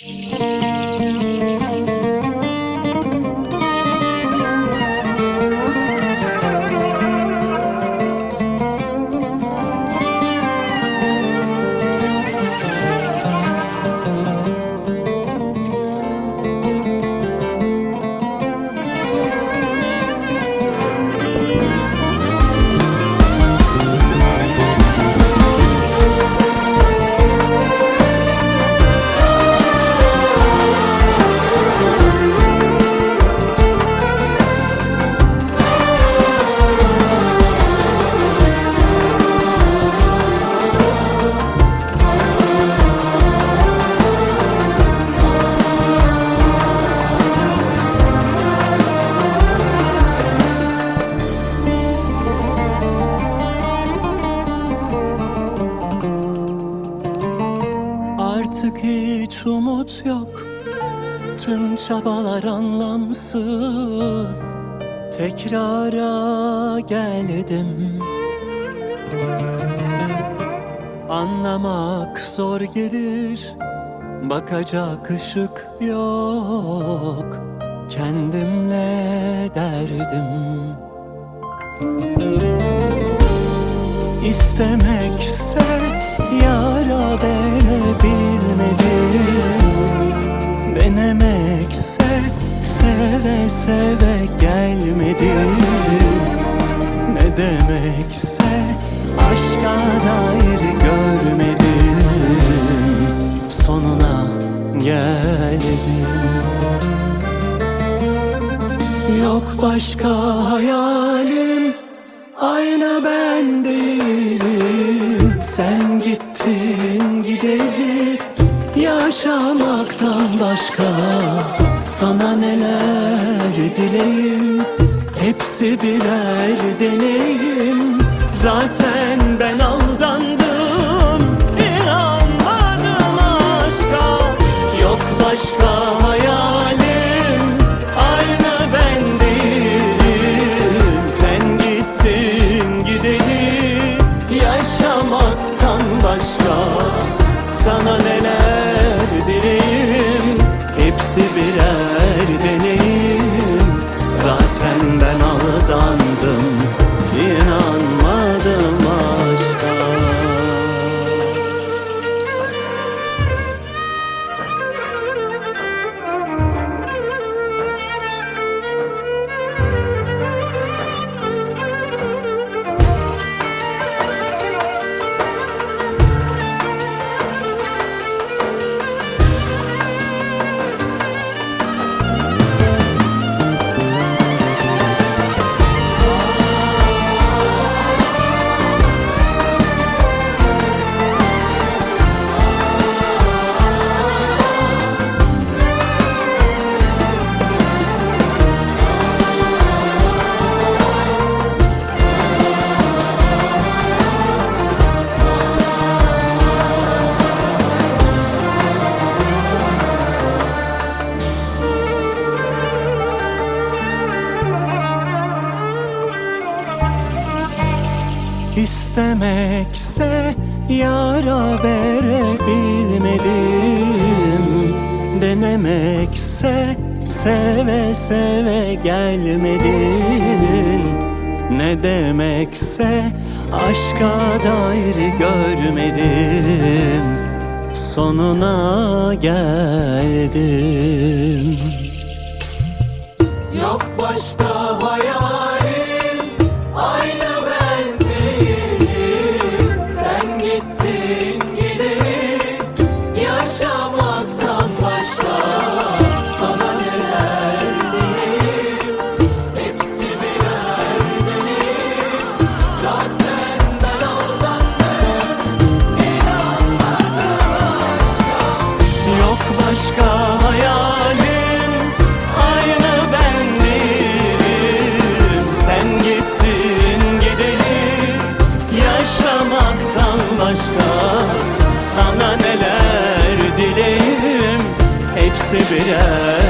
Artık hiç umut yok, tüm çabalar anlamsız. Tekrara geldim. Anlamak zor gelir, bakacak ışık yok. Kendimle derdim. İstemekse yara verebilmedim. Denemekse seve seve gelmedim. Ne demekse aşka dair görmedim. Sonuna geldim. Yok başka hayalim, aynı ben değilim. Sen gittin gideli, yaşamaktan başka sana neler dileyim. Hepsi birer deneyim. Zaten ben aldandım, inanmadım aşka. Yok başka hayalim, aynı ben değilim. Sen gittin gideli, yaşamaktan başka sana neler dileyim. Hepsi birer deneyim. Zaten ben aldandım, inanmadım aşka. İstemekse yara verebilmedim. Denemekse seve seve gelmedin. Ne demekse aşka dair görmedim. Sonuna geldim. Yok başka hayalim, aynı ben değilim. Sen gittin gideli, yaşamaktan başka sana neler dileyim. Hepsi birer deneyim. Zaten ben aldandım, inanmadım aşka. Yok başka hayalim, aynı ben değilim. Sen gittin gideli, yaşamaktan başka sana neler dileyim. Hepsi birer